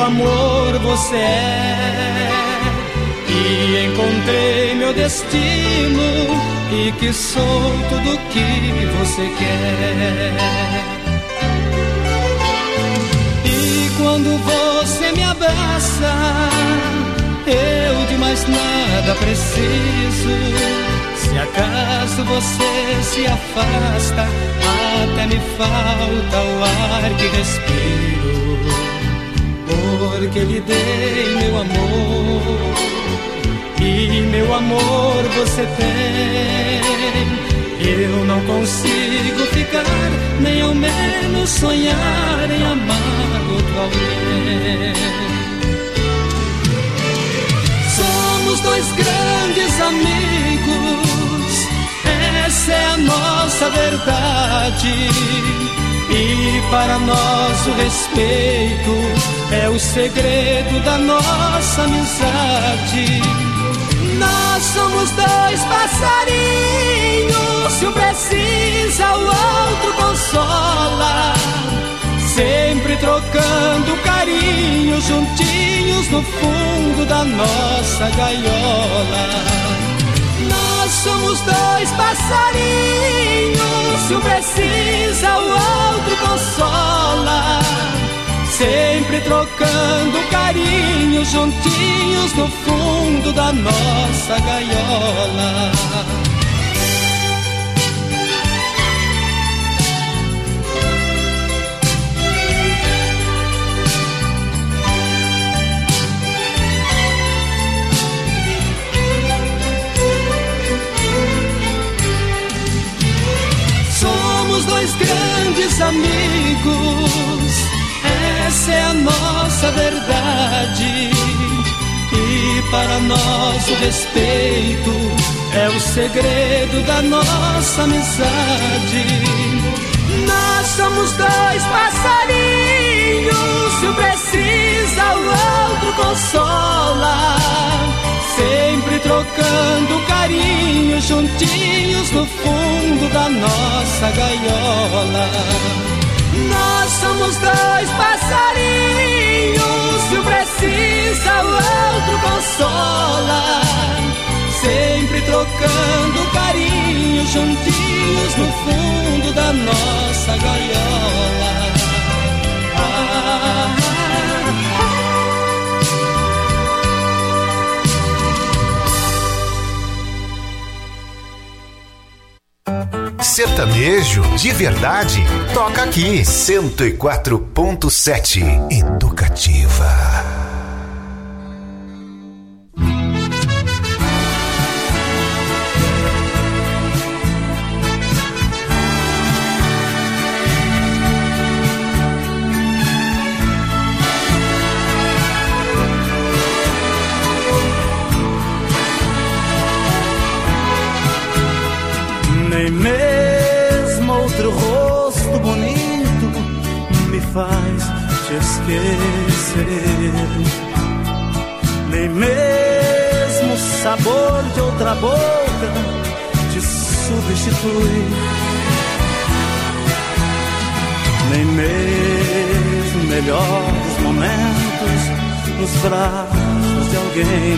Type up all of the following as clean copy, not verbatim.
amor você é. E encontrei meu destino e que sou tudo que você quer. E quando você me abraça, eu de mais nada preciso. Se acaso você se afasta, até me falta o ar que respiro, porque lhe dei meu amor. E meu amor você tem. Eu não consigo ficar, nem ao menos sonhar em amar outro alguém. Somos dois grandes amigos, essa é a nossa verdade. E para nós o respeito é o segredo da nossa amizade. Nós somos dois passarinhos, se um precisa o outro consola, sempre trocando carinho, juntinhos no fundo da nossa gaiola. Nós somos dois passarinhos, se um precisa o outro consola, sempre trocando carinho, juntinhos no fundo da nossa gaiola. Somos dois grandes amigos, essa é a nossa verdade. E para nós o respeito é o segredo da nossa amizade. Nós somos dois passarinhos, se um precisa o outro consola, sempre trocando carinho, juntinhos no fundo da nossa gaiola. Nós somos dois passarinhos, se um precisa o outro consola, sempre trocando carinho, juntinhos no fundo da nossa gaiola. Sertanejo de verdade, toca aqui. 104.7 Educativa. Nem mesmo outro rosto bonito me faz te esquecer. Nem mesmo o sabor de outra boca te substitui. Nem mesmo melhores momentos nos braços de alguém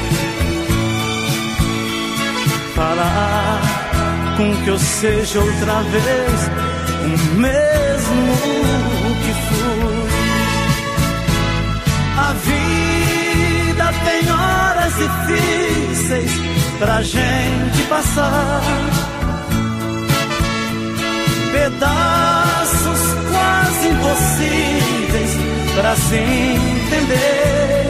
fará com que eu seja outra vez o mesmo que fui. A vida tem horas difíceis pra gente passar, pedaços quase impossíveis pra se entender.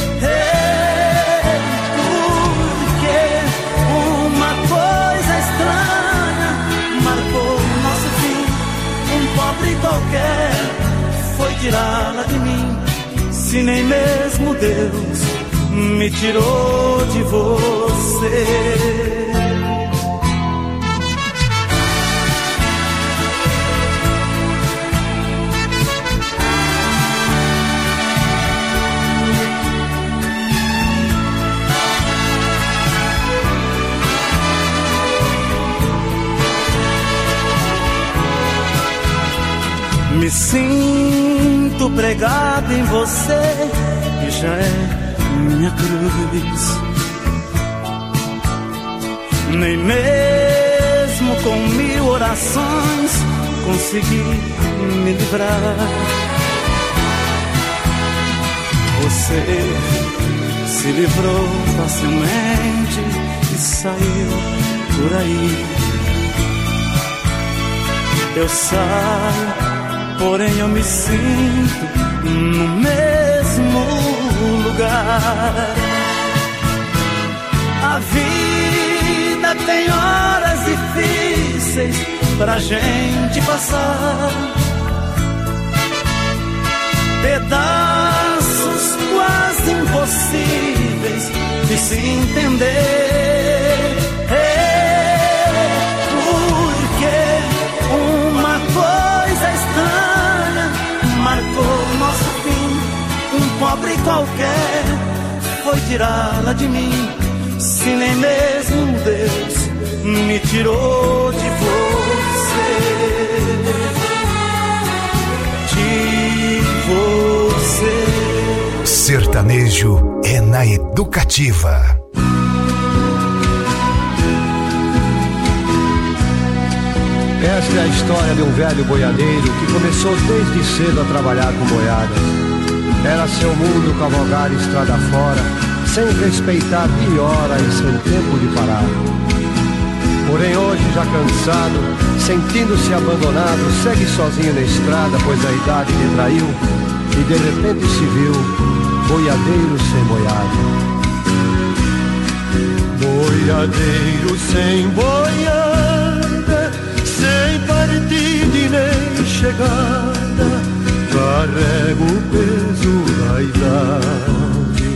Porque uma coisa estranha marcou o nosso fim. Um pobre qualquer foi tirá-la de mim. Se nem mesmo Deus me tirou de você. Me sinto pregado em você, que já é minha cruz. Nem mesmo com 1000 orações consegui me livrar. Você se livrou facilmente e saiu por aí. Eu saio, porém eu me sinto no mesmo lugar. A vida tem horas difíceis pra gente passar, pedaços quase impossíveis de se entender. Porque uma coisa estranha marcou nosso fim. Um pobre qualquer foi tirá-la de mim. Se nem mesmo Deus me tirou de você, de você. Sertanejo é na Educativa. Esta é a história de um velho boiadeiro que começou desde cedo a trabalhar com boiadas. Era seu mundo cavalgar estrada fora, sem respeitar dia e hora e sem tempo de parar. Porém hoje, já cansado, sentindo-se abandonado, segue sozinho na estrada, pois a idade lhe traiu, e de repente se viu boiadeiro sem boiada. Boiadeiro sem boiada, sem partida e nem chegada, carrego o peso da idade.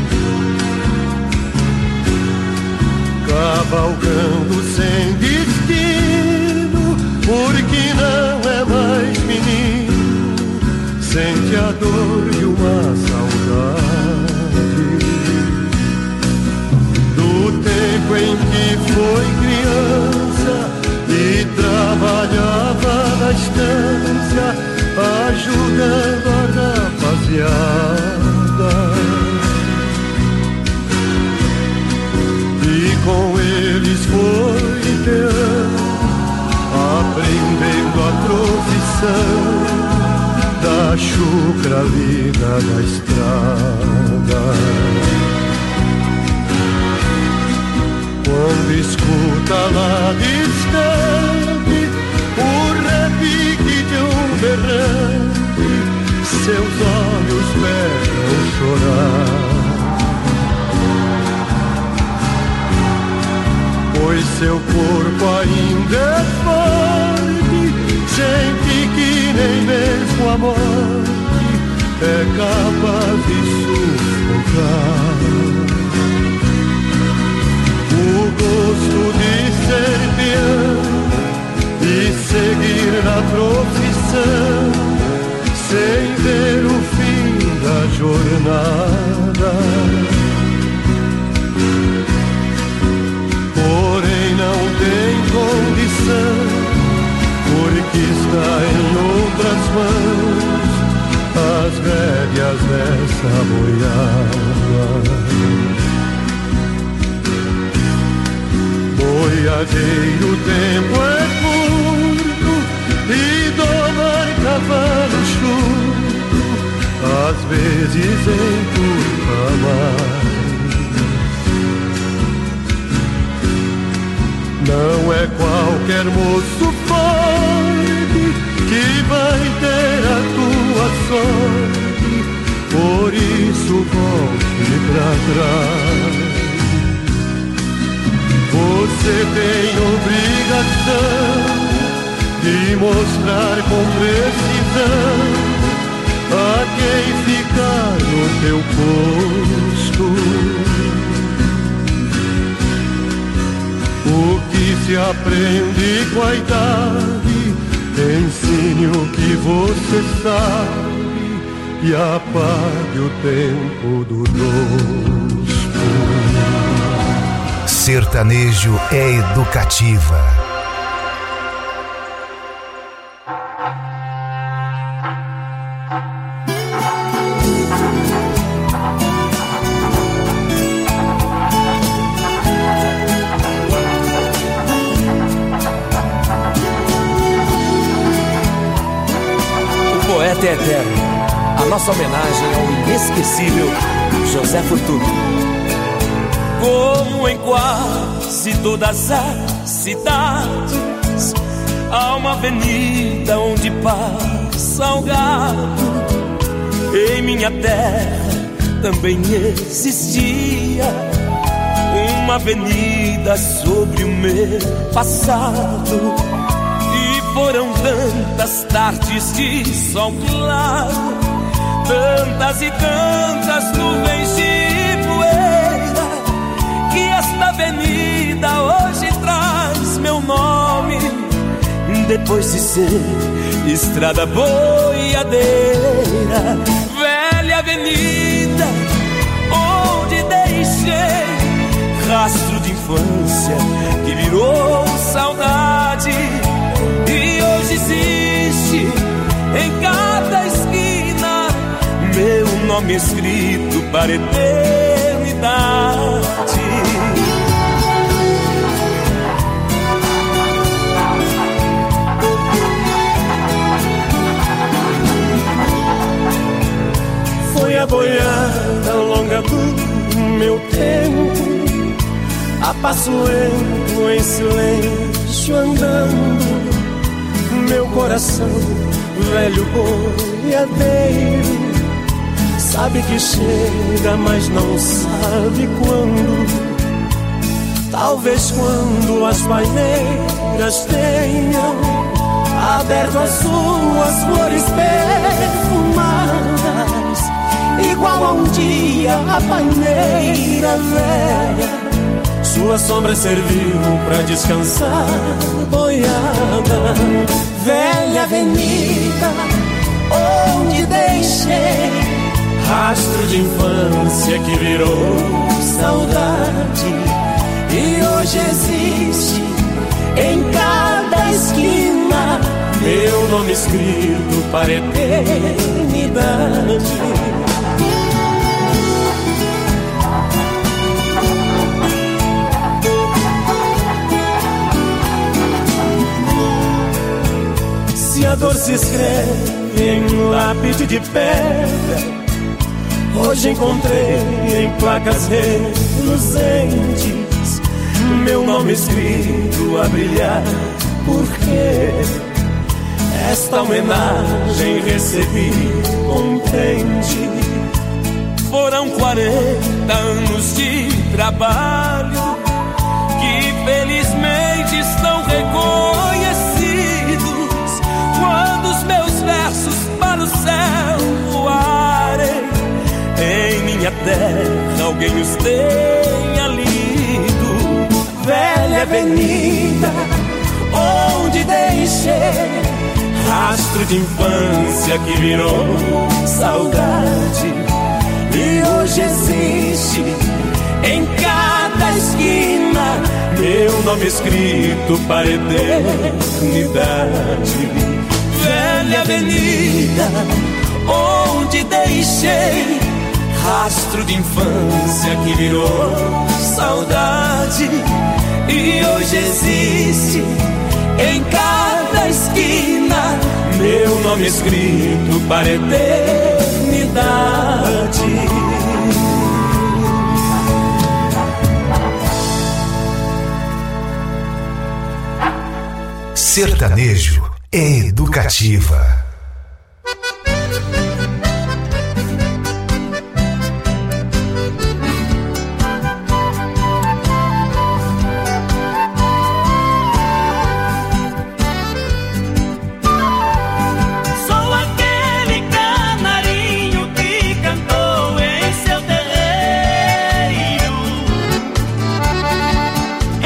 Cavalgando sem destino, porque não é mais menino, sente a dor de uma saudade do tempo em que foi criança e trabalhava na estância, ajudando a rapaziada. E com eles foi teando, aprendendo a profissão da chucra vida da estrada. Quando escuta lá distante o repique de um berrante, seus olhos pegam chorar. Pois seu corpo ainda é forte, sente que nem mesmo a morte é capaz de sufocar. O gosto de ser peão e seguir na profissão, sem ver o fim da jornada. Porém não tem condição, porque está em outras mãos as rédeas dessa boiada. Boiadeiro, o tempo é curto e domar cavalo chuto às vezes encurta mais. Não é qualquer moço forte que vai ter a tua sorte, por isso volte pra trás. Você tem obrigação de mostrar com precisão a quem ficar no teu posto. O que se aprende com a idade, ensine o que você sabe e apague o tempo do gosto. Sertanejo é Educativa. até eterno, a nossa homenagem ao inesquecível José Fortuna. Como em quase todas as cidades, há uma avenida onde passa o gado. Em minha terra também existia uma avenida sobre o meu passado. E foram tantas tardes de sol claro, tantas e tantas nuvens de poeira, que esta avenida hoje traz meu nome, depois de ser estrada boiadeira. Velha avenida onde deixei rastro de infância que virou saudade, e hoje existe em cada esquina meu nome escrito para a eternidade. Foi a boiada longa do meu tempo, a passo lento em silêncio andando. Meu coração, velho boiadeiro, sabe que chega, mas não sabe quando. Talvez quando as paineiras tenham aberto as suas flores perfumadas, igual a um dia a paineira velha, sua sombra serviu pra descansar boiada. Velha avenida onde deixei rastro de infância que virou saudade, e hoje existe em cada esquina meu nome escrito para a eternidade. Se a dor se escreve em lápide de pedra, hoje encontrei em placas reluzentes meu nome escrito a brilhar, porque esta homenagem recebi contente. Foram 40 anos de trabalho que felizmente estão reconhecidos. Quando os meus versos para o céu voarem, em minha terra alguém os tenha lido. Velha avenida onde deixei rastro de infância que virou saudade, e hoje existe em cada esquina meu nome escrito para a eternidade. Velha avenida onde deixei rastro de infância que virou saudade, e hoje existe em cada esquina meu nome escrito para a eternidade. Sertanejo é educativa.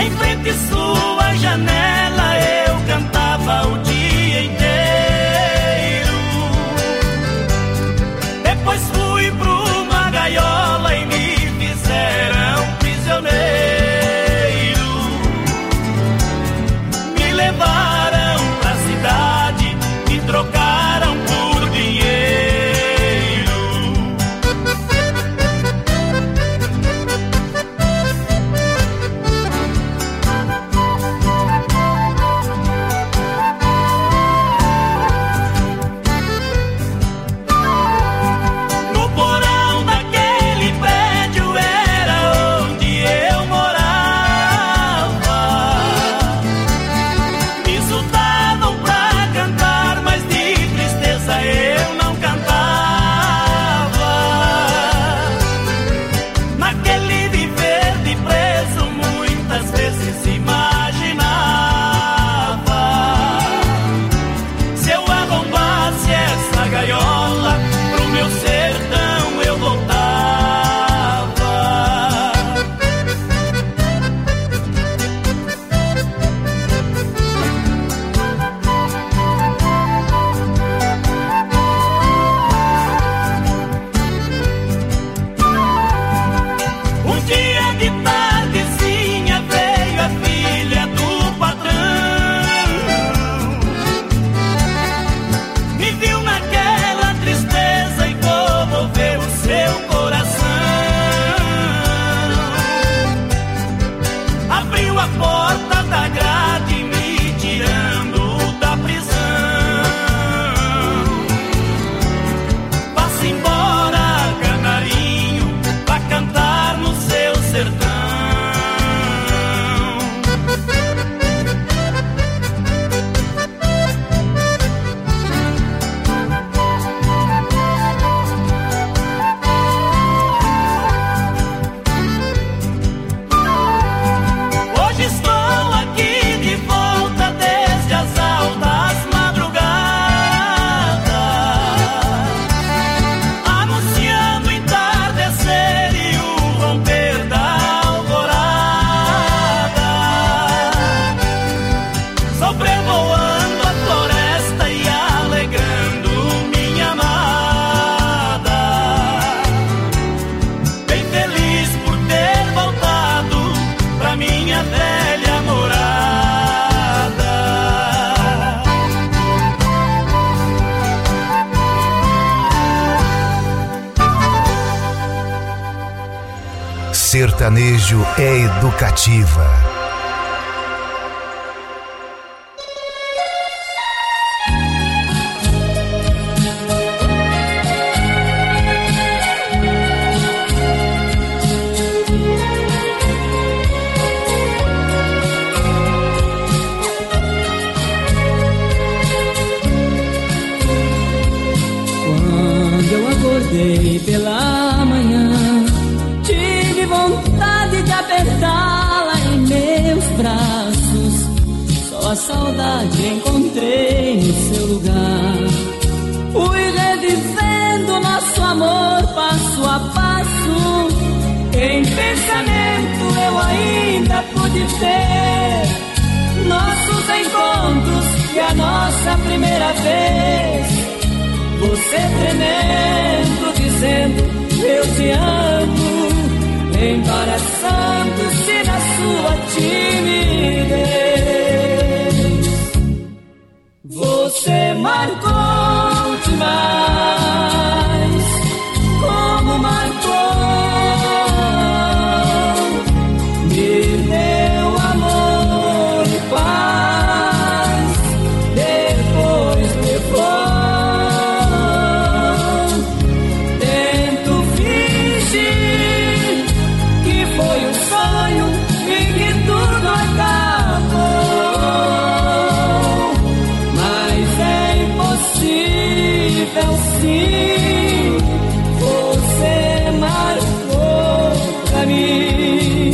Sua janela eu cantava o dia inteiro. Sertanejo é educativa. Quando eu acordei pela manhã, tive vontade de apertá-la em meus braços. Só a saudade encontrei no seu lugar. Fui revivendo nosso amor passo a passo. Em pensamento eu ainda pude ver nossos encontros e a nossa primeira vez. Você tremendo, dizendo eu te amo, embaraçando-se na sua timidez. Você marcou demais, como marcou, me deu amor e paz, depois levou. Sim, você marcou pra mim.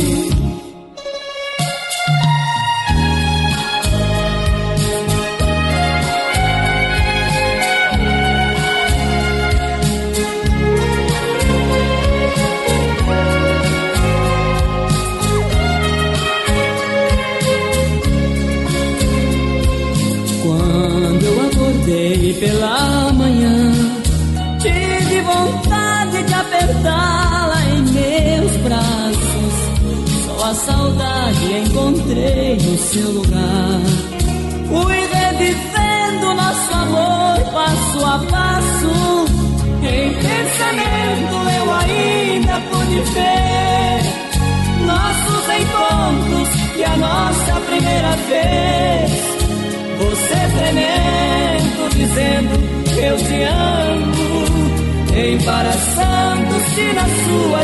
Quando eu acordei pela manhã, tive vontade de apertá-la em meus braços. Só a saudade encontrei no seu lugar. Fui revivendo nosso amor passo a passo. Em pensamento eu ainda pude ver nossos encontros e a nossa primeira vez. Você tremendo, dizendo eu te amo, embaraçando-se na sua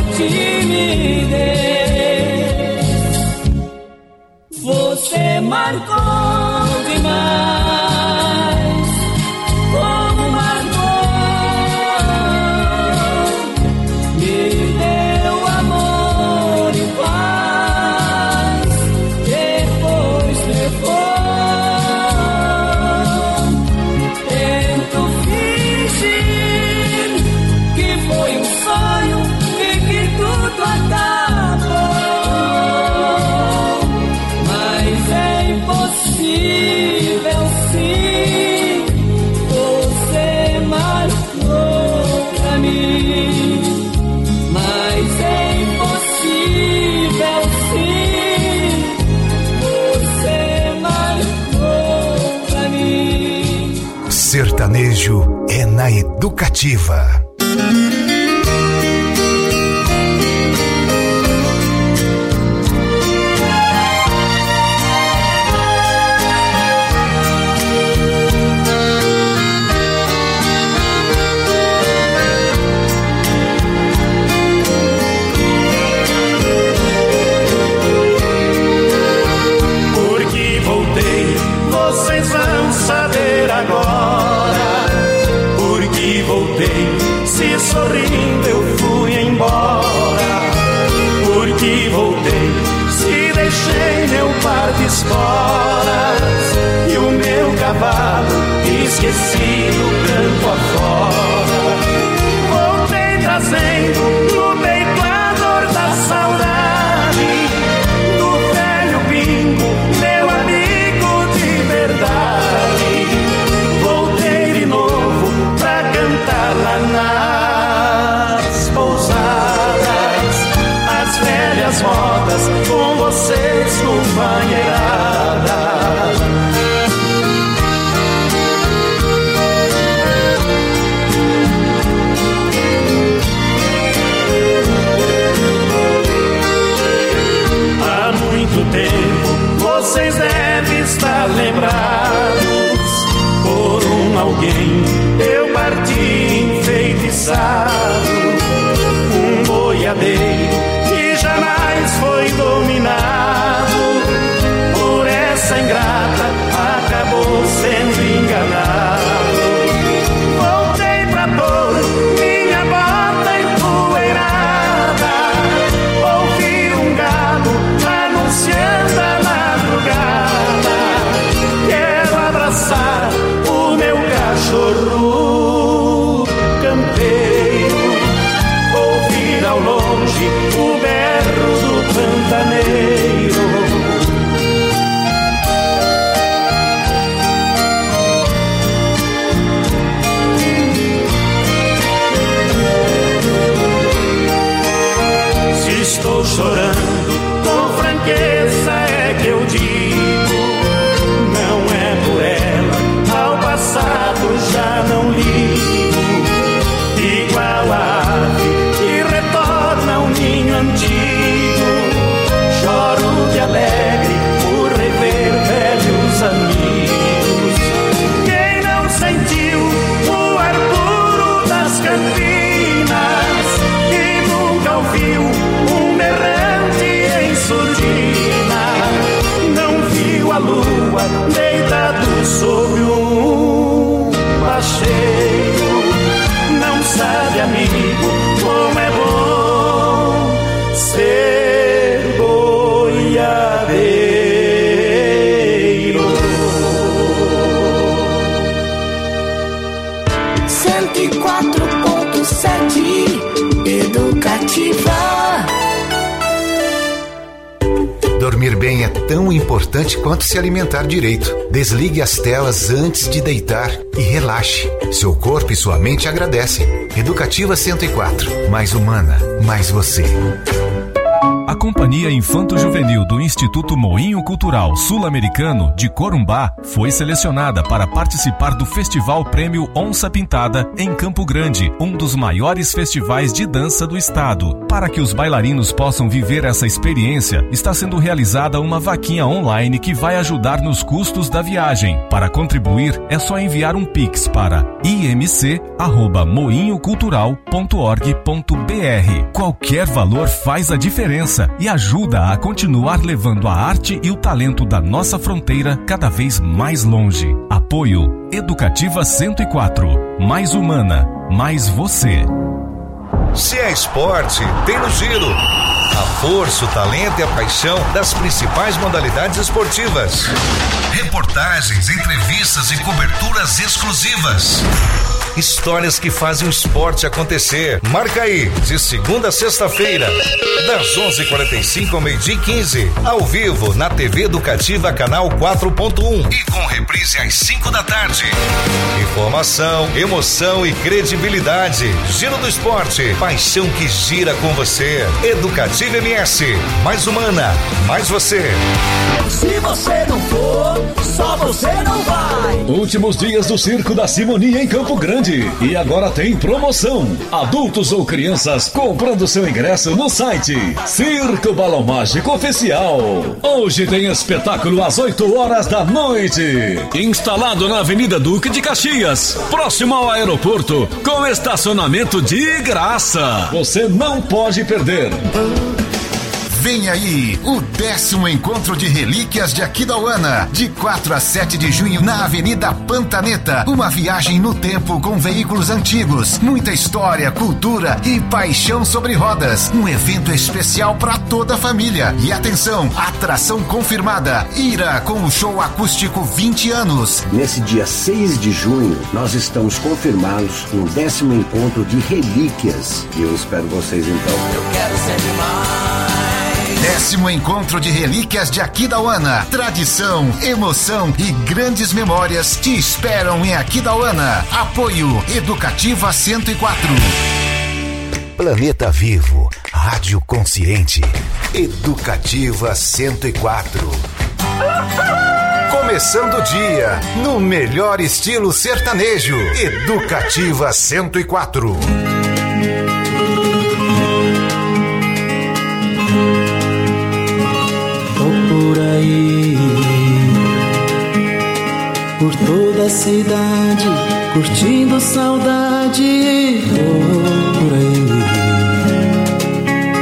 timidez. Você marcou demais, como marcou, me deu amor e paz, depois levou. Sertanejo é na educativa. Porque voltei, vocês vão saber agora. Porque voltei, se sorrindo eu fui embora. Porque voltei, se deixei meu par de esporas e o meu cavalo esquecido campo afora. Voltei trazendo no peito a dor da saudade do velho bingo, meu amigo de verdade. Voltei de novo pra cantar lá nas pousadas as velhas modas com vocês, companheirada. boiadeiro que jamais foi dominado por essa ingrata, acabou sendo enganado. Voltei pra pôr minha bota empoeirada, ouvi um galo anunciando a madrugada. Quero abraçar o meu cachorro campeiro, ouvir ao longe o berro do pantaneiro. Se estou chorando, com franqueza é que eu digo, não é por ela, ao passado já não ligo. Igual a ave que retorna ao ninho antigo, choro de alegre por rever velhos amigos. Quem não sentiu o ar puro das campinas e nunca ouviu um berrante em surdina, não viu a lua deitado sobre um pacheiro, não sabe, amigo, como é bom ser boiadeiro. 104.7 Educativa. Dormir bem é tão importante quanto se alimentar direito. Desligue as telas antes de deitar e relaxe. Seu corpo e sua mente agradecem. Educativa 104. Mais humana, mais você. A Companhia Infanto-Juvenil do Instituto Moinho Cultural Sul-Americano de Corumbá foi selecionada para participar do Festival Prêmio Onça Pintada em Campo Grande, um dos maiores festivais de dança do estado. Para que os bailarinos possam viver essa experiência, está sendo realizada uma vaquinha online que vai ajudar nos custos da viagem. Para contribuir, é só enviar um Pix para imc@moinhocultural.org.br. Qualquer valor faz a diferença e ajuda a continuar levando a arte e o talento da nossa fronteira cada vez mais longe. Apoio Educativa 104. Mais humana, mais você. Se é esporte, tem no Giro. A força, o talento e a paixão das principais modalidades esportivas. Reportagens, entrevistas e coberturas exclusivas. Histórias que fazem o esporte acontecer. Marca aí, de segunda a sexta-feira, das 11h45 ao 12h15, ao vivo na TV Educativa Canal 4.1 e com reprise às 5 da tarde. Informação, emoção e credibilidade. Giro do Esporte, paixão que gira com você. Educativa MS, mais humana, mais você. Se você não for, só você não vai. Últimos dias do Circo da Simonia em Campo Grande. E agora tem promoção. Adultos ou crianças comprando seu ingresso no site Circo Balão Mágico Oficial. Hoje tem espetáculo às 8 horas da noite. Instalado na Avenida Duque de Caxias, próximo ao aeroporto, com estacionamento de graça. Você não pode perder. Vem aí o 10º Encontro de Relíquias de Aquidauana, de 4 a 7 de junho na Avenida Pantaneta. Uma viagem no tempo com veículos antigos, muita história, cultura e paixão sobre rodas. Um evento especial para toda a família. E atenção, atração confirmada, Ira com o show acústico 20 anos. Nesse dia 6 de junho, nós estamos confirmados no 10º Encontro de Relíquias. E eu espero vocês então. Eu quero sempre mais. 10º Encontro de Relíquias de Aquidauana. Tradição, emoção e grandes memórias te esperam em Aquidauana. Apoio Educativa 104. Planeta Vivo, Rádio Consciente, Educativa 104. Começando o dia, no melhor estilo sertanejo, Educativa 104. Por aí, por toda a cidade, curtindo saudade. Por aí,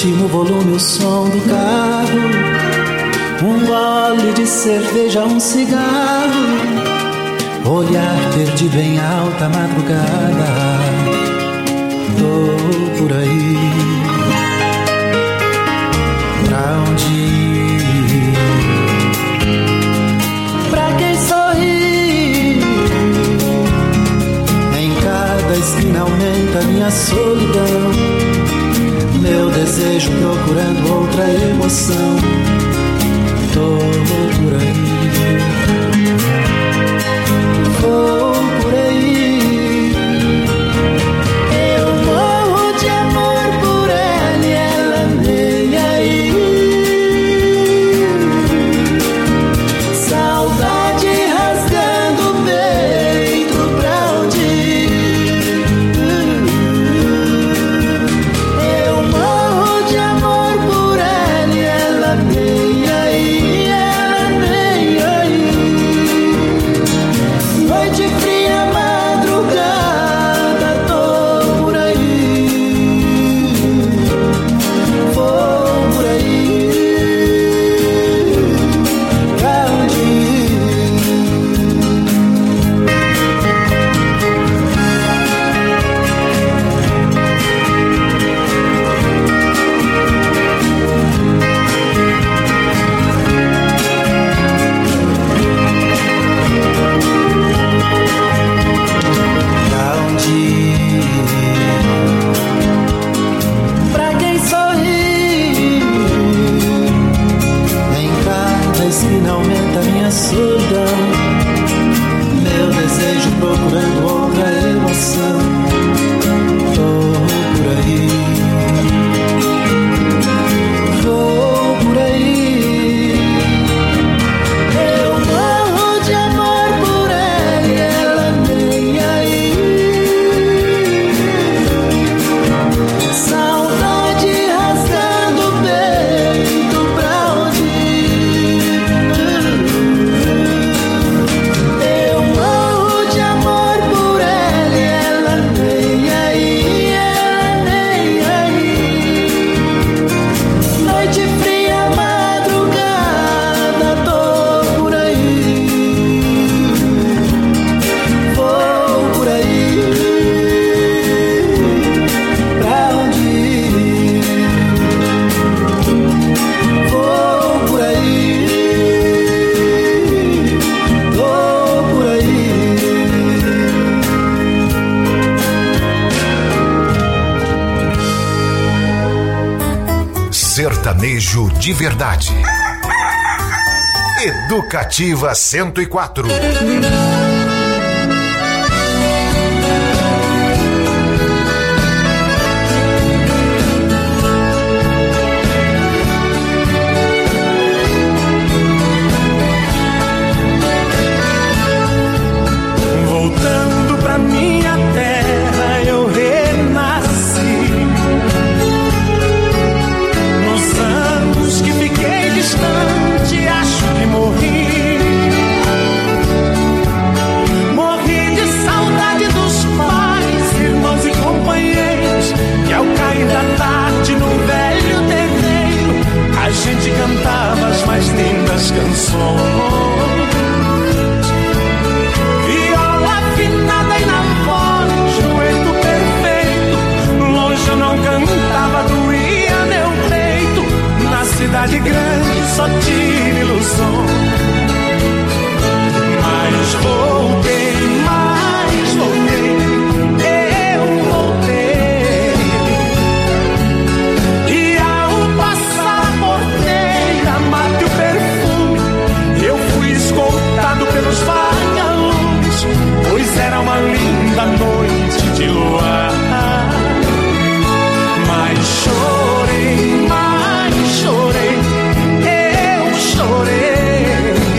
último volume, o som do carro, um gole de cerveja, um cigarro, olhar perdido em alta madrugada. Tô por aí, pra onde ir? Pra quem sorri, em cada esquina aumenta minha solidão, meu desejo procurando outra emoção. Tô por aí, vou por aí. Eu morro de amor por ela e ela nem aí. Saudade rasgando o peito, pra onde ir? Eu morro de amor por ela e ela nem aí, ela nem aí. Noite fria, madrugada, tô por aí, vou por aí, pra onde ir? Pra onde ir? Pra quem sorri, em cada esquina aumenta minha solidão, meu desejo procurando outra emoção. Tô por aí, vou por aí. Eu morro de amor por ela e ela nem aí. Saudade rasgando o peito, pra onde ir? Eu morro de amor por ela e ela nem aí, ela nem aí. Noite fria, madrugada, tô por aí, vou por aí, pra onde ir? Vou por aí, tô por aí. Sertanejo de verdade. Educativa 104. Voltando pra minha terra, eu renasci. Nos anos que fiquei distante, acho que morri. Morri de saudade dos pais, irmãos e companheiros, que ao cair da tarde no velho terreiro, a gente cantava as mais lindas canções. Viola afinada e na voz, dueto perfeito. Longe eu não cantava, doía meu peito. Na cidade grande só tive ilusão. Mas voltei, eu voltei. E ao passar a porteira, mate o perfume, eu fui escoltado pelos vagalumes, pois era uma linda noite de luar. Mas chorei, eu chorei.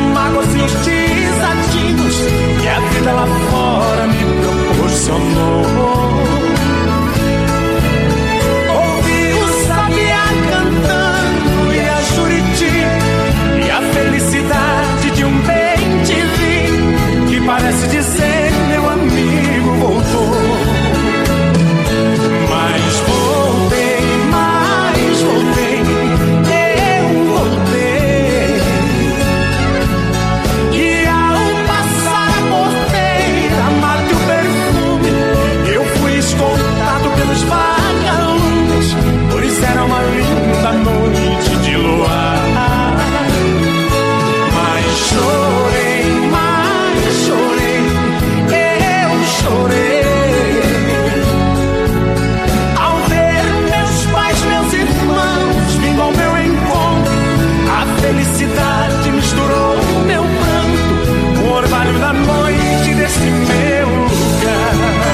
mágoas e os desatinos que a vida lá fora me proporcionou. Ouvi o sabiá cantando e a juriti e a felicidade de um bem-te-vi que parece dizer: meu amigo voltou. Mas voltei, eu voltei. E ao passar a porteira, mate o perfume, eu fui escoltado pelos vagalumes, pois era uma linda noite de luar. Mas chorei, eu chorei. Felicidade misturou meu pranto com o orvalho da noite desse meu lugar.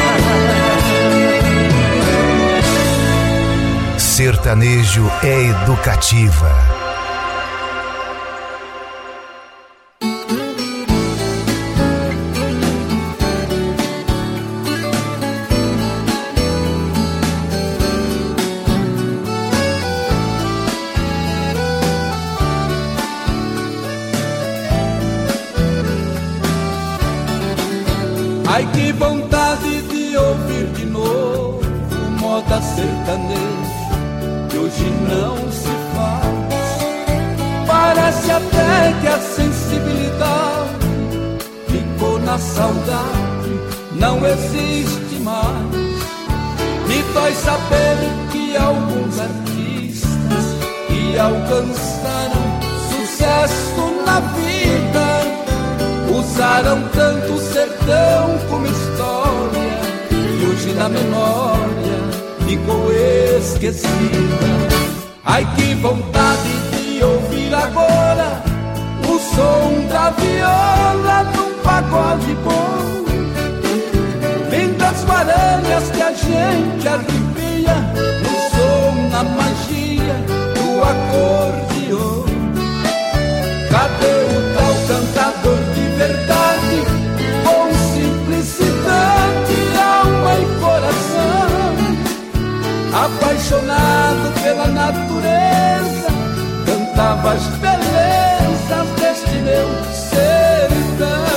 Sertanejo é educativa. Ai, que vontade de ouvir de novo moda sertanejo que hoje não se faz. Parece até que a sensibilidade ficou na saudade, não existe mais. Me dói saber que alguns artistas que alcançaram sucesso na vida usaram tanto o sertão como história e hoje na memória ficou esquecida. Ai, que vontade de ouvir agora o som da viola num pagode bom. Vem das varanhas que a gente arrepia no som, na magia do acordeon. Cadê o tal cantador de verdade, com simplicidade, alma e coração, apaixonado pela natureza, cantava as belezas deste meu sertão.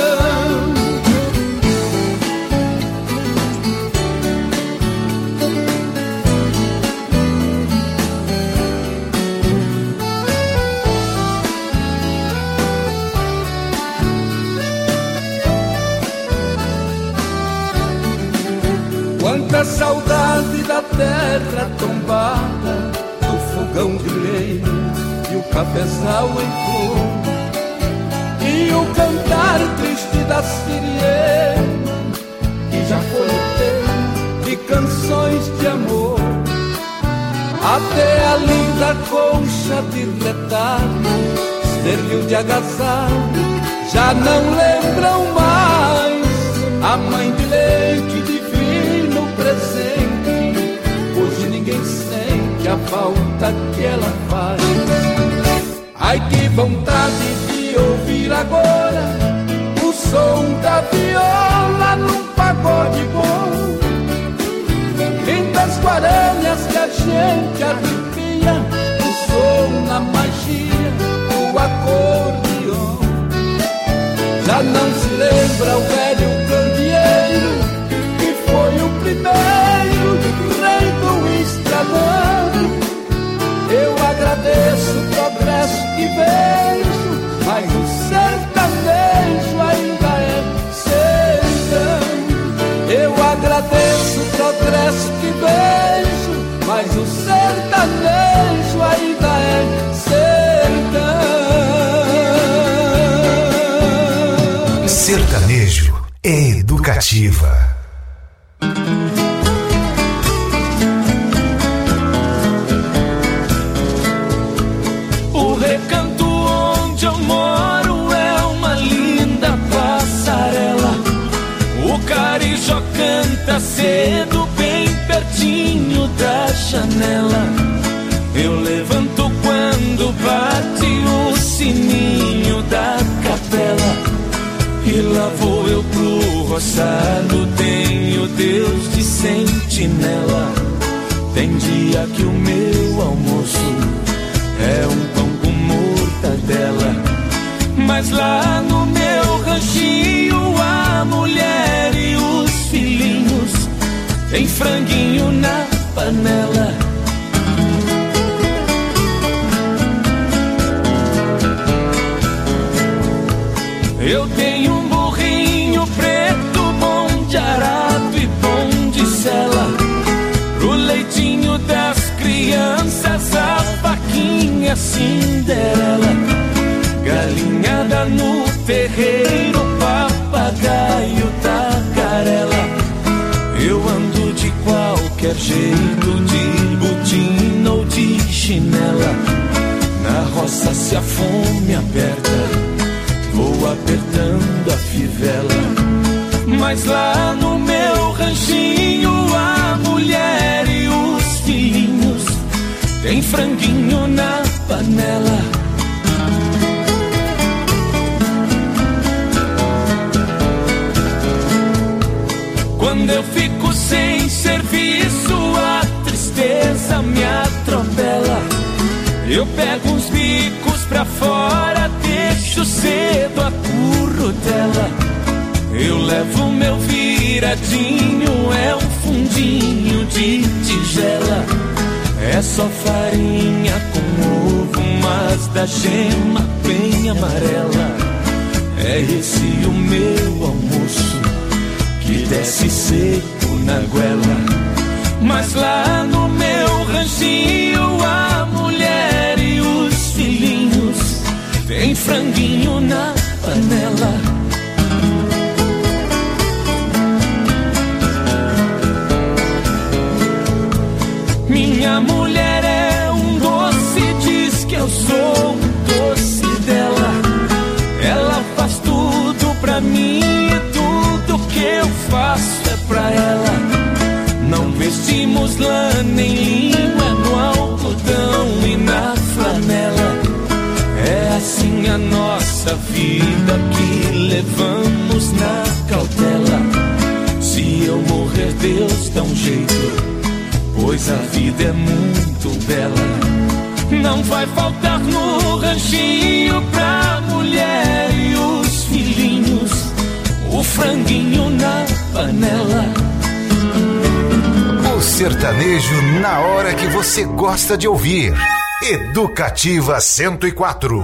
Quanta saudade da terra tombada, do fogão de lenha e o cafezal em flor, e o cantar triste das sirienas, que já foi o tempo de canções de amor. Até a linda colcha de retalho, esteril de agasalho, já não lembram mais a mãe de leite divino presente. Hoje ninguém sente a falta que ela faz. Ai, que vontade de ouvir agora o som da viola num pagode bom. Vem das guaranhas que a gente arrepia o som, na magia do acordeon. Já não se lembra o velho candeeiro que foi o primeiro rei do estradão. Eu agradeço o progresso que vejo, mas o sertanejo ainda é sertão. Eu agradeço o progresso que vejo, mas o sertanejo ainda é sertão. Sertanejo é educativa. O recanto onde eu moro é uma linda passarela. O carijó canta cedo bem pertinho da janela. Eu levanto quando bate o sininho da capela. E lá vou eu pro roçado, tenho Deus de sentinela. Tem dia que o meu almoço é um pão com mortadela. Mas lá no meu ranchinho a mulher e os filhinhos tem franguinho na panela. Eu tenho um burrinho preto, bom de arado e bom de sela. Pro leitinho das crianças, a vaquinha Cinderela. Galinhada no terreiro, papagaio, tagarela. Eu ando de qualquer jeito, de botina ou de chinela. Na roça se a fome aperta, vou apertando a fivela. Mas lá no meu ranchinho a mulher e os filhinhos tem franguinho na panela. Quando eu fico sem serviço, a tristeza me atropela. Eu pego uns bicos pra fora, deixo cedo a currutela. Eu levo meu viradinho, é um fundinho de tigela. É só farinha com ovo, mas da gema bem amarela. É esse o meu almoço, que desce seco na goela. Mas lá no meu ranchinho a mulher e os filhinhos tem franguinho na panela. Minha mulher é um doce, diz que eu sou um doce dela. Ela faz tudo pra mim e tudo que eu faço é pra ela. Não vestimos lã nem linha, no algodão e na flanela. É assim a nossa vida que levamos na cautela. Se eu morrer, Deus dá um jeito, pois a vida é muito bela. Não vai faltar no ranchinho pra mulher e os filhinhos o franguinho na panela. O sertanejo na hora que você gosta de ouvir. Educativa 104.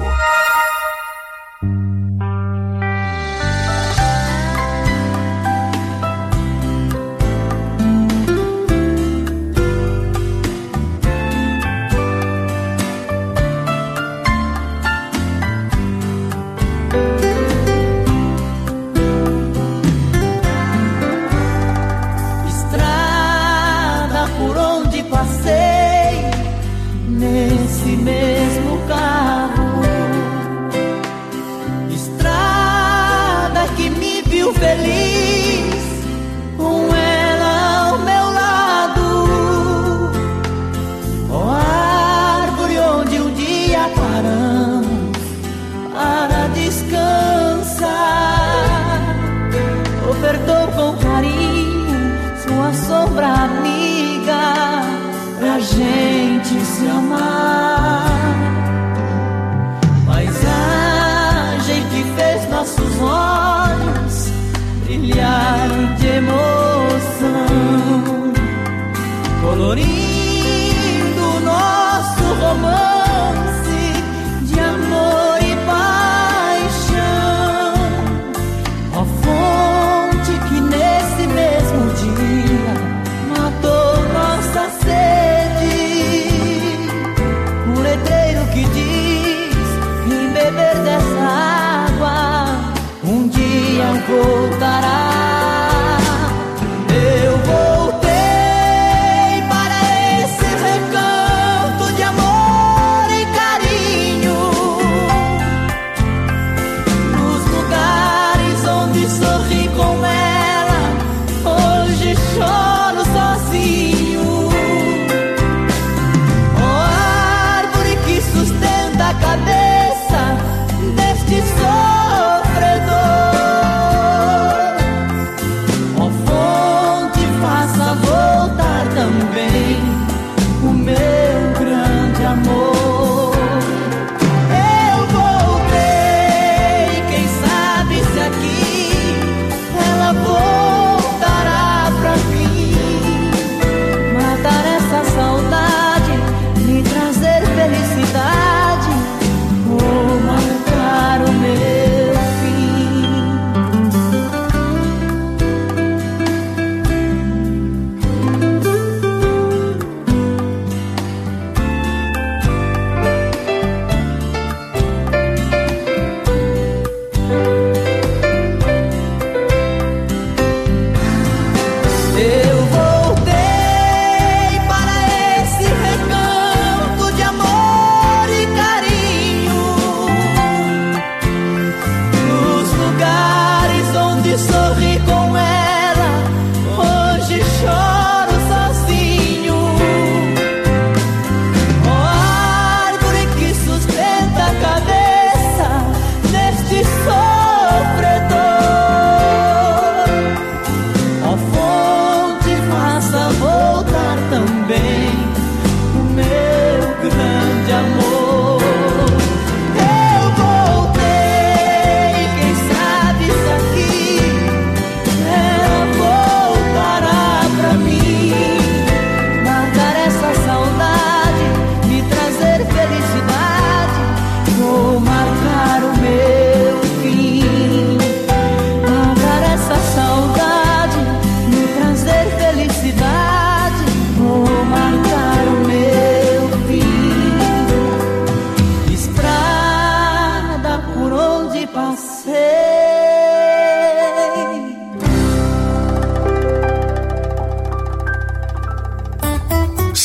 Cabeça deste sofredor.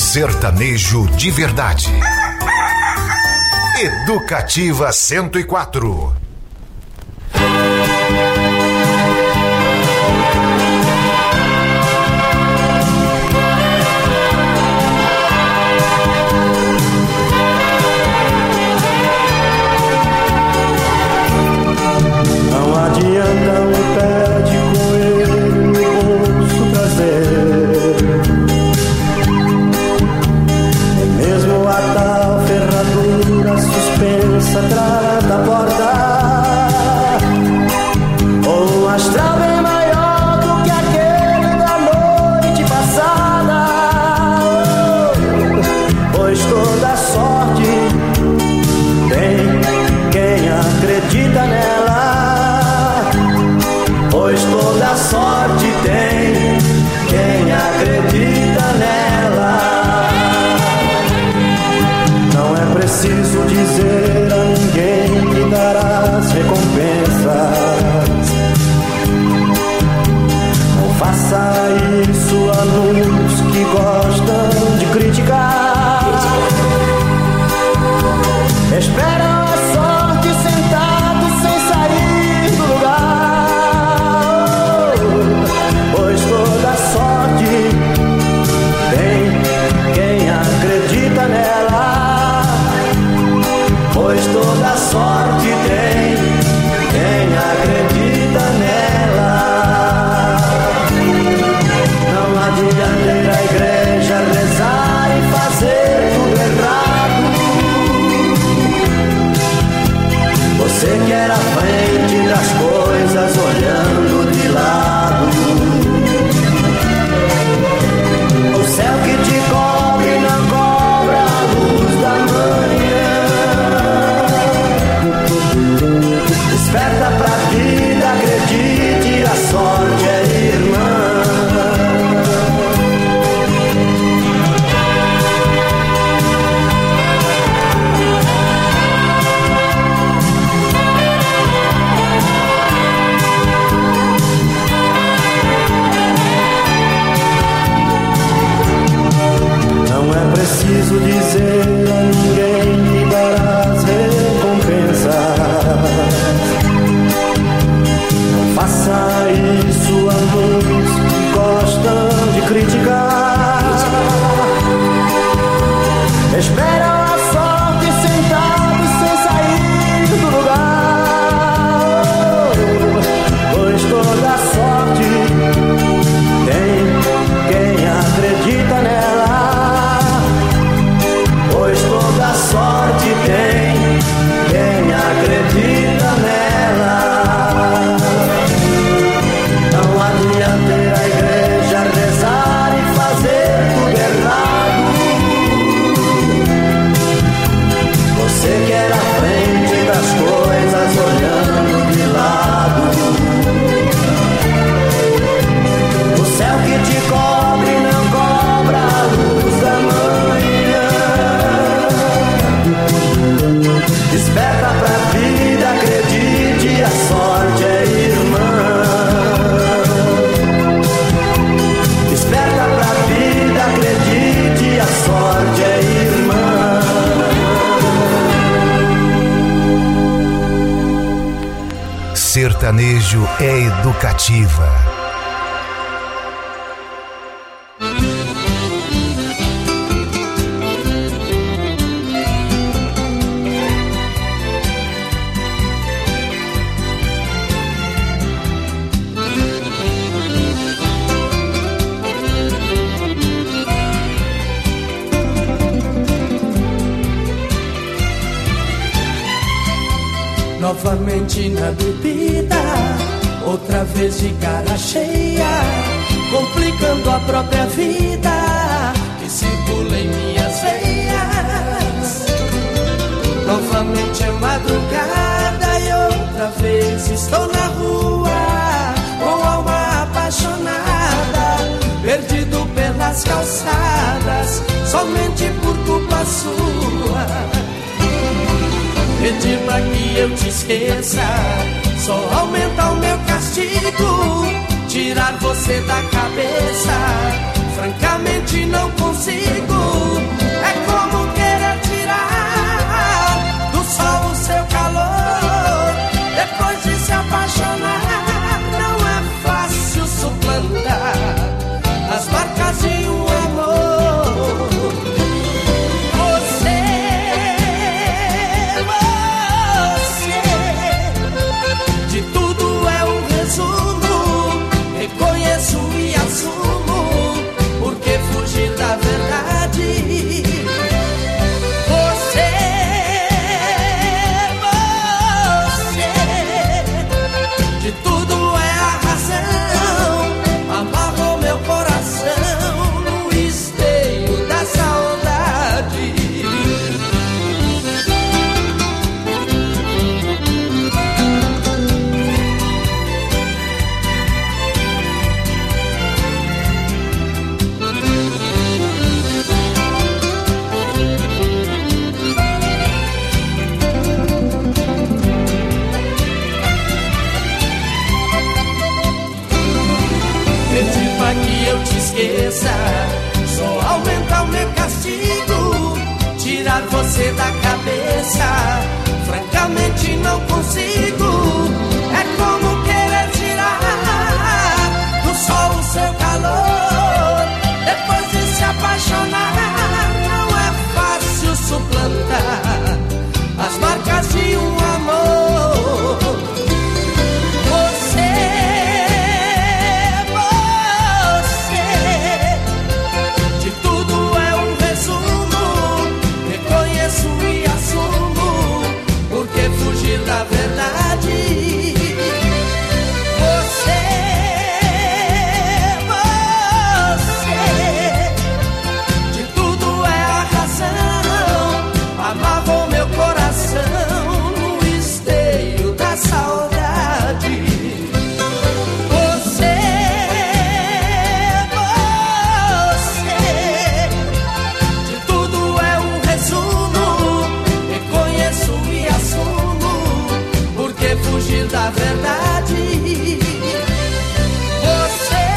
Sertanejo de verdade. Educativa 104. Não adianta um pé de coelho no bolso trazer, é mesmo a tal ferradura suspensa atrás da porta, ou um astral bem maior do que aquele da noite passada, pois toda sorte tem quem acredita nela, pois toda sorte tem quem acredita nela. Não é preciso dizer a ninguém que dará as recompensas. Não faça isso a alunos que gostam de criticar. Esperam a sorte sentados sem sair do lugar, pois toda sorte tem quem acredita nela, pois toda sorte tem quem acredita nela. Não adianta ir à igreja rezar e fazer tudo errado. Você quer a frente das coisas olhando de lado. O céu que te cobre não cobra a luz da manhã. Desperta pra vida, acredite, a sorte é irmã. Não é preciso dizer a ninguém que dará as recompensas. Não faça isso a muitos que gostam de criticar. Esperam a sorte sentados sem sair do lugar, pois toda sorte tem quem acredita nela, pois toda sorte tem quem acredita nela. Não adianta ir à igreja rezar e fazer tudo errado. Você quer a frente das coisas olhando de lado. O céu que te cobre não cobra a luz da manhã. Desperta pra vida, acredite, a sorte é irmã. Desperta pra vida, acredite, a sorte é irmã. Sertanejo é educativa. Novamente na bebida, outra vez de cara cheia, complicando a própria vida que circula em minhas veias. Novamente é madrugada e outra vez estou na rua, com alma apaixonada, perdido pelas calçadas, somente por culpa sua. Pedir pra que eu te esqueça só aumenta o meu castigo. Tirar você da cabeça francamente não consigo. É como querer tirar do sol o seu calor. Depois de se apaixonar, não é fácil suplantar as marcas de um amor. Você, de tudo é um resumo. Reconheço e assumo, porque fugir da verdade. Você, de tudo é a razão. Amarrou meu coração no esteio da saudade. Pedir pra que eu te esqueça só aumenta o meu castigo. Tirar você da cabeça, francamente não consigo. É como querer tirar do sol o seu calor. Depois de se apaixonar, não é fácil suplantar as marcas de um amor. Fugir da verdade. Você, de tudo é a razão. Amarrou meu coração no esteio da saudade. Você, de tudo é um resumo. Reconheço e assumo, porque fugir da verdade. Você,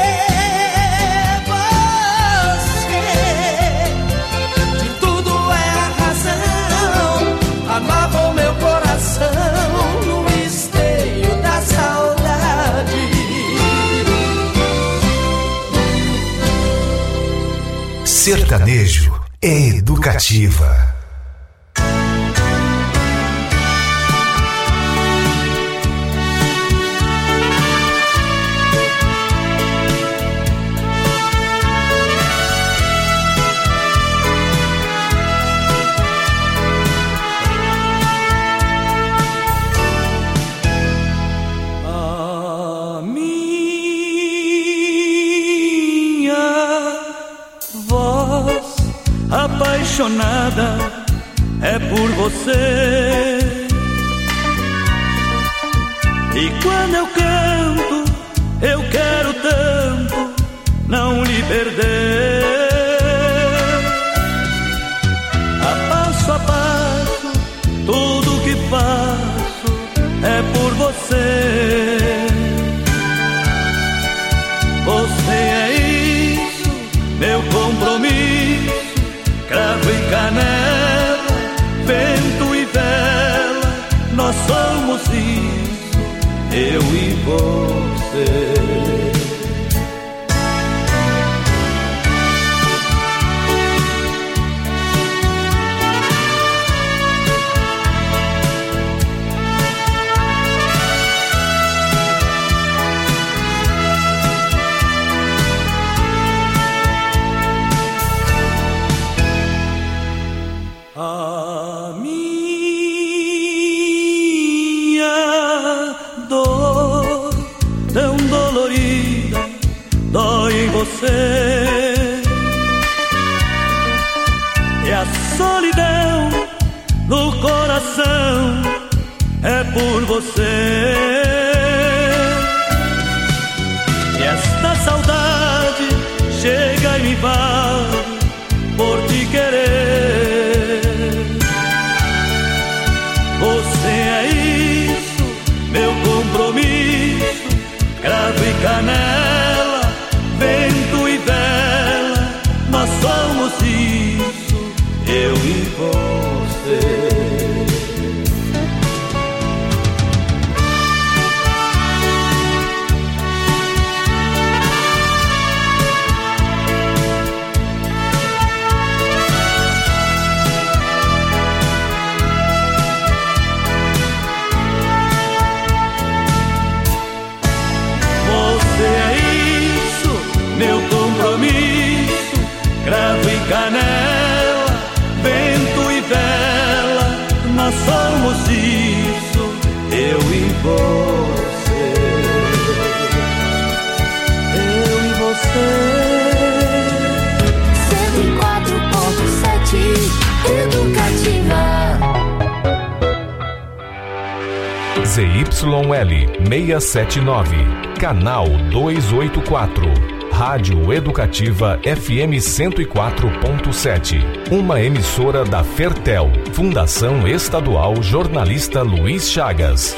de tudo é a razão. Amarrou meu coração no esteio da saudade. Sertanejo é educativa. Apaixonada é por você. E quando eu canto, eu quero tanto não lhe perder. A passo, tudo que faço é por você. Você é isso, meu compromisso. Cravo e canela, vento e vela, nós somos isso, eu e você. A minha dor tão dolorida dói em você. E a solidão no coração é por você. E esta saudade chega e me vai por te querer. Você é isso, meu compromisso. Cravo e canela, vento e vela, você. Eu e você. 104.7 Educativa. ZYL 679, canal 284, Rádio Educativa FM 104.7, uma emissora da Fertel, Fundação Estadual Jornalista Luiz Chagas.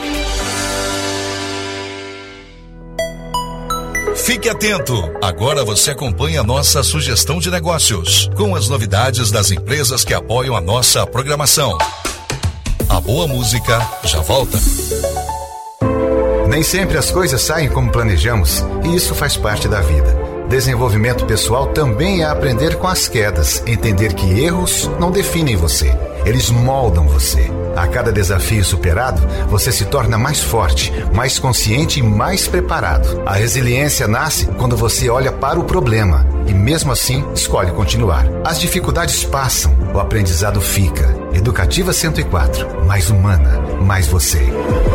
Fique atento! Agora você acompanha a nossa sugestão de negócios, com as novidades das empresas que apoiam a nossa programação. A boa música já volta. Nem sempre as coisas saem como planejamos, e isso faz parte da vida. Desenvolvimento pessoal também é aprender com as quedas, entender que erros não definem você, eles moldam você. A cada desafio superado, você se torna mais forte, mais consciente e mais preparado. A resiliência nasce quando você olha para o problema e, mesmo assim, escolhe continuar. As dificuldades passam, o aprendizado fica. Educativa 104, mais humana, mais você.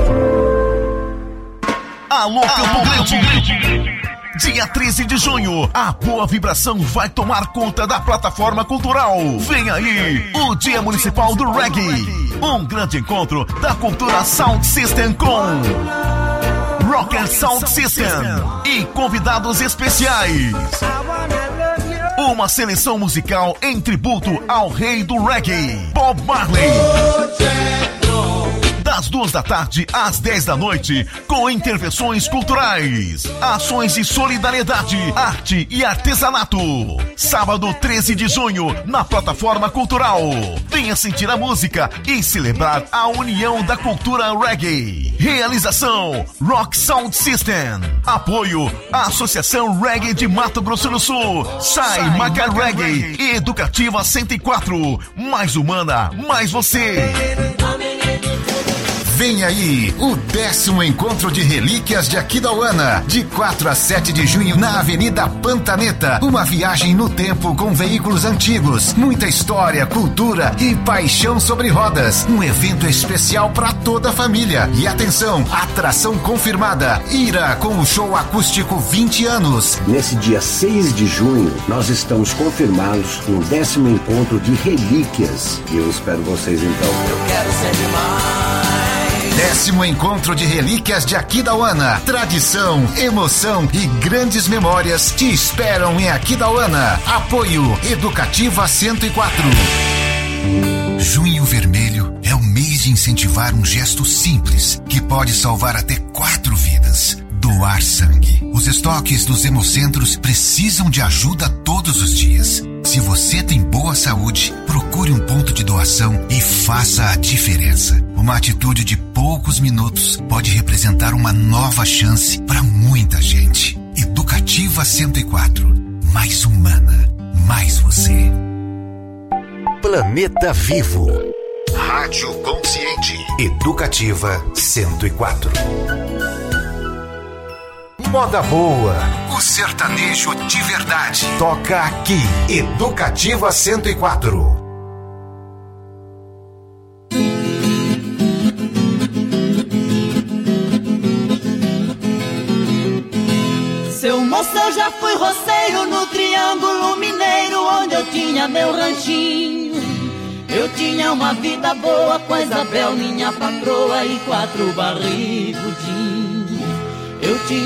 Alô, Campo Grande! Dia 13 de junho, a boa vibração vai tomar conta da plataforma cultural. Vem aí, o Dia Municipal do Reggae. Um grande encontro da cultura Sound System com Rocker Sound System e convidados especiais. Uma seleção musical em tributo ao rei do reggae, Bob Marley. Das 2 da tarde às 10 da noite, com intervenções culturais, ações de solidariedade, arte e artesanato. Sábado 13 de junho, na plataforma cultural. Venha sentir a música e celebrar a união da cultura reggae. Realização Rock Sound System. Apoio Associação Reggae de Mato Grosso do Sul, Sai Maca Reggae e Educativa 104. Mais humana, mais você. Vem aí o 10º Encontro de Relíquias de Aquidauana, de 4 a 7 de junho na Avenida Pantaneta. Uma viagem no tempo com veículos antigos, muita história, cultura e paixão sobre rodas. Um evento especial para toda a família. E atenção, atração confirmada, Ira com o show acústico 20 anos. Nesse dia 6 de junho, nós estamos confirmados no 10º Encontro de Relíquias. E eu espero vocês então. Eu quero ser demais. 10º Encontro de Relíquias de Aquidauana. Tradição, emoção e grandes memórias te esperam em Aquidauana. Apoio Educativa 104. Junho Vermelho é o mês de incentivar um gesto simples que pode salvar até 4 vidas. Doar sangue. Os estoques dos hemocentros precisam de ajuda todos os dias. Se você tem boa saúde, procure um ponto de doação e faça a diferença. Uma atitude de poucos minutos pode representar uma nova chance para muita gente. Educativa 104. Mais humana, mais você. Planeta Vivo. Rádio Consciente. Educativa 104. Moda boa, o sertanejo de verdade. Toca aqui, Educativa 104. Seu moço, eu já fui roceiro no Triângulo Mineiro, onde eu tinha meu ranchinho. Eu tinha uma vida boa com a Isabel, minha patroa, e 4 barrigudinhos. Eu tinha